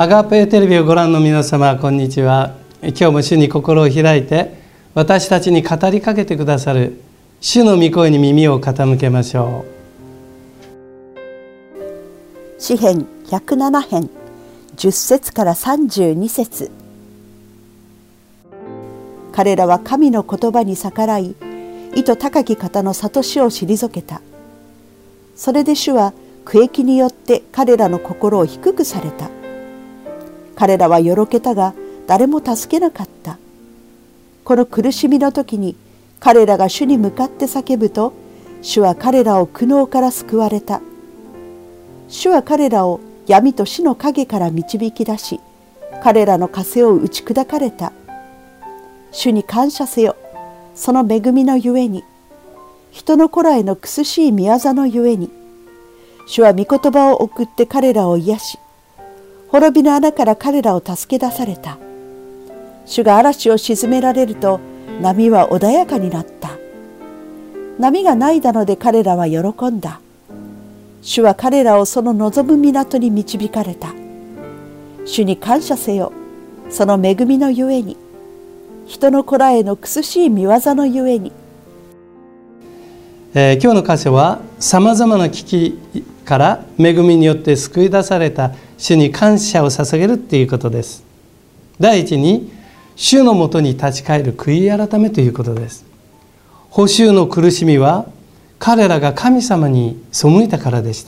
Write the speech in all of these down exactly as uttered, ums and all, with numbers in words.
アガペテレビをご覧の皆様、こんにちは。今日も主に心を開いて私たちに語りかけてくださる主の御声に耳を傾けましょう。詩編ひゃくなな編じゅっ節からさんじゅうに節。彼らは神の言葉に逆らい、意図高き方の諭しを退けた。それで主は苦役によって彼らの心を低くされた。彼らはよろけたが誰も助けなかった。この苦しみの時に彼らが主に向かって叫ぶと、主は彼らを苦悩から救われた。主は彼らを闇と死の影から導き出し、彼らの枷を打ち砕かれた。主に感謝せよ、その恵みのゆえに。人の子らへの苦しい御業のゆえに。主は御言葉を送って彼らを癒し、滅びの穴から彼らを助け出された。主が嵐を沈められると、波は穏やかになった。波がないだので彼らは喜んだ。主は彼らをその望む港に導かれた。主に感謝せよ、その恵みのゆえに。人の子らへの苦しい御業のゆえに。 えー、今日の箇所はさまざまな危機から恵みによって救い出された主に感謝を捧げるということです。第一に、主のもとに立ち返る悔い改めということです。捕囚の苦しみは彼らが神様に背いたからでした。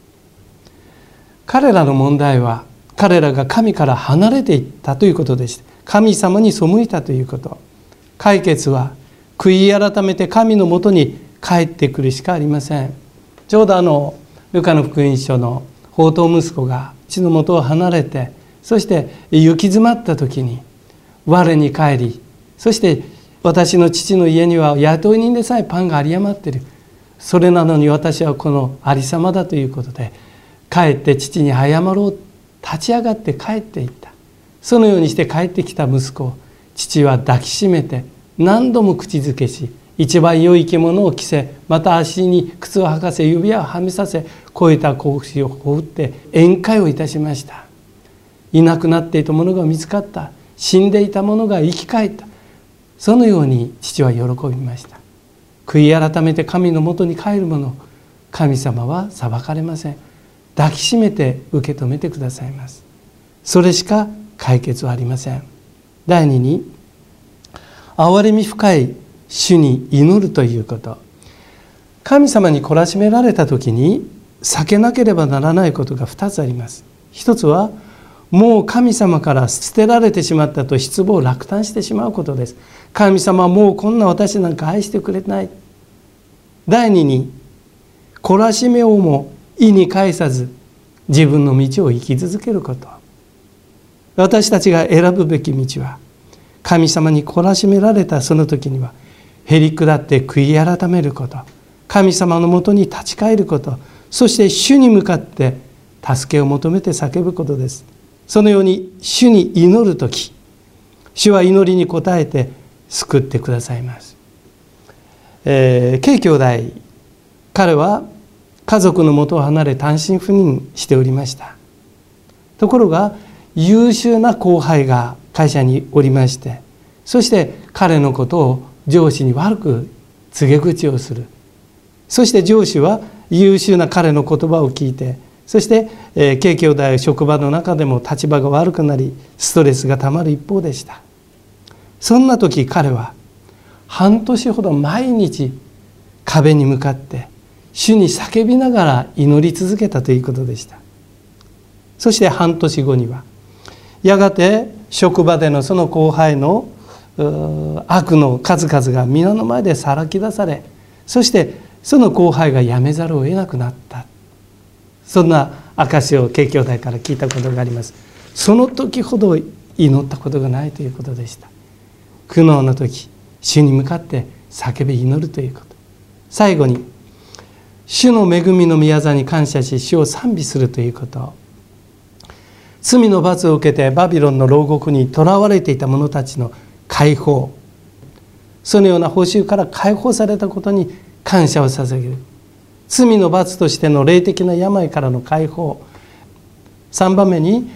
彼らの問題は彼らが神から離れていったということでした。神様に背いたということ。解決は悔い改めて神のもとに帰ってくるしかありません。ちょうどあのルカの福音書の放蕩息子が父のもとを離れて、そして行き詰まった時に我に帰り、そして私の父の家には雇い人でさえパンが有り余っている、それなのに私はこのありさまだということで、帰って父に謝ろう、立ち上がって帰っていった。そのようにして帰ってきた息子を父は抱きしめて何度も口づけし、一番良い着物を着せ、また足に靴を履かせ、指輪をはめさせ、肥えた腰をほふって宴会をいたしました。いなくなっていたものが見つかった。死んでいたものが生き返った。そのように父は喜びました。悔い改めて神のもとに帰る者、神様は裁かれません。抱きしめて受け止めてくださいます。それしか解決はありません。第二に、憐れみ深い主に祈るということ。神様に懲らしめられた時に避けなければならないことが二つあります。一つは、もう神様から捨てられてしまったと失望、落胆してしまうことです。神様はもうこんな私なんか愛してくれない。第二に、懲らしめをも意に介さず自分の道を生き続けること。私たちが選ぶべき道は、神様に懲らしめられたその時にはへり下って悔い改めること、神様のもとに立ち返ること、そして主に向かって助けを求めて叫ぶことです。そのように主に祈るとき、主は祈りに応えて救ってくださいます。えー、K兄弟、彼は家族のもとを離れ単身赴任しておりました。ところが優秀な後輩が会社におりまして、そして彼のことを上司に悪く告げ口をする。そして上司は優秀な彼の言葉を聞いて、そして、えー、K兄弟は職場の中でも立場が悪くなり、ストレスがたまる一方でした。そんな時彼は半年ほど毎日壁に向かって主に叫びながら祈り続けたということでした。そして半年後にはやがて職場でのその後輩の悪の数々が皆の前でさらき出され、そしてその後輩が辞めざるを得なくなった。そんな証をK兄弟から聞いたことがあります。その時ほど祈ったことがないということでした。苦悩の時、主に向かって叫び祈るということ。最後に、主の恵みの御業に感謝し、主を賛美するということ。罪の罰を受けてバビロンの牢獄に囚われていた者たちの解放、そのような報酬から解放されたことに感謝を捧げる。罪の罰としての霊的な病からの解放。さんばんめに、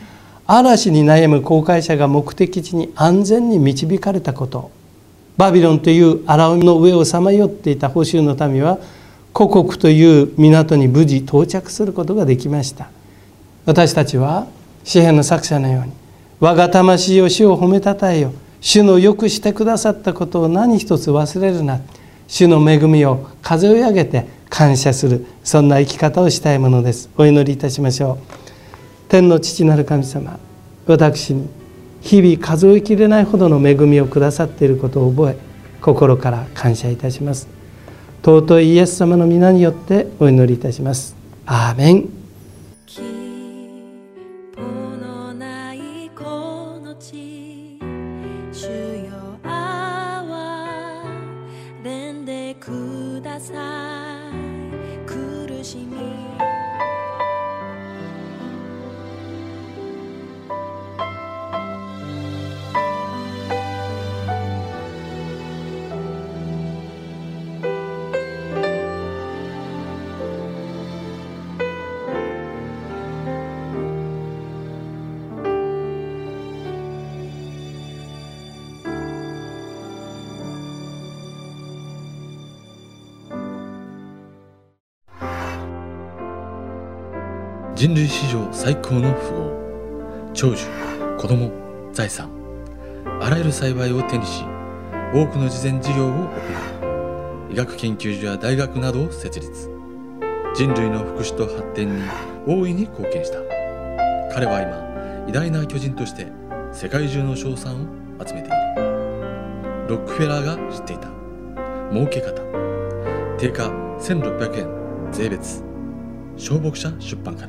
嵐に悩む航海者が目的地に安全に導かれたこと、バビロンという荒海の上をさまよっていた捕囚の民は故国という港に無事到着することができました。私たちは詩篇の作者のように、我が魂を主を褒めたたえよ、主のよくしてくださったことを何一つ忘れるな、主の恵みを数え上げて感謝する、そんな生き方をしたいものです。お祈りいたしましょう。天の父なる神様、私に日々数えきれないほどの恵みをくださっていることを覚え、心から感謝いたします。尊いイエス様の皆によってお祈りいたします。アーメン。 希望のないこの地、主よ憐れんでください。苦しみ人類史上最高の富豪、長寿、子供、財産、あらゆる幸いを手にし、多くの慈善事業を行い、医学研究所や大学などを設立、人類の福祉と発展に大いに貢献した。彼は今、偉大な巨人として世界中の称賛を集めている。ロックフェラーが知っていた儲け方、定価せんろっぴゃくえん税別、小牧者出版から。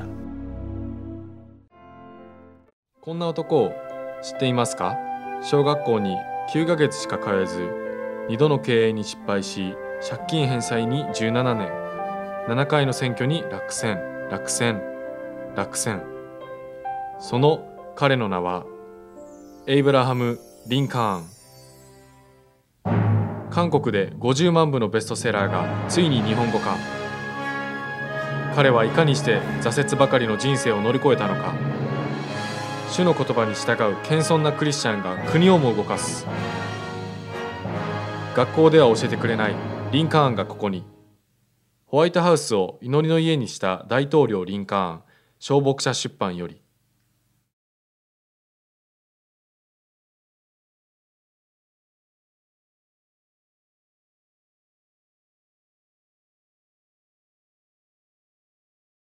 こんな男を知っていますか？小学校にきゅうかげつしか通えず、にどの経営に失敗し、借金返済にじゅうななねん、ななかいの選挙に落選、落選、落選。その彼の名はエイブラハム・リンカーン。韓国でごじゅうまんぶのベストセラーがついに日本語化。彼はいかにして挫折ばかりの人生を乗り越えたのか。主の言葉に従う謙遜なクリスチャンが国をも動かす。学校では教えてくれないリンカーンがここに。ホワイトハウスを祈りの家にした大統領リンカーン、小牧者出版より。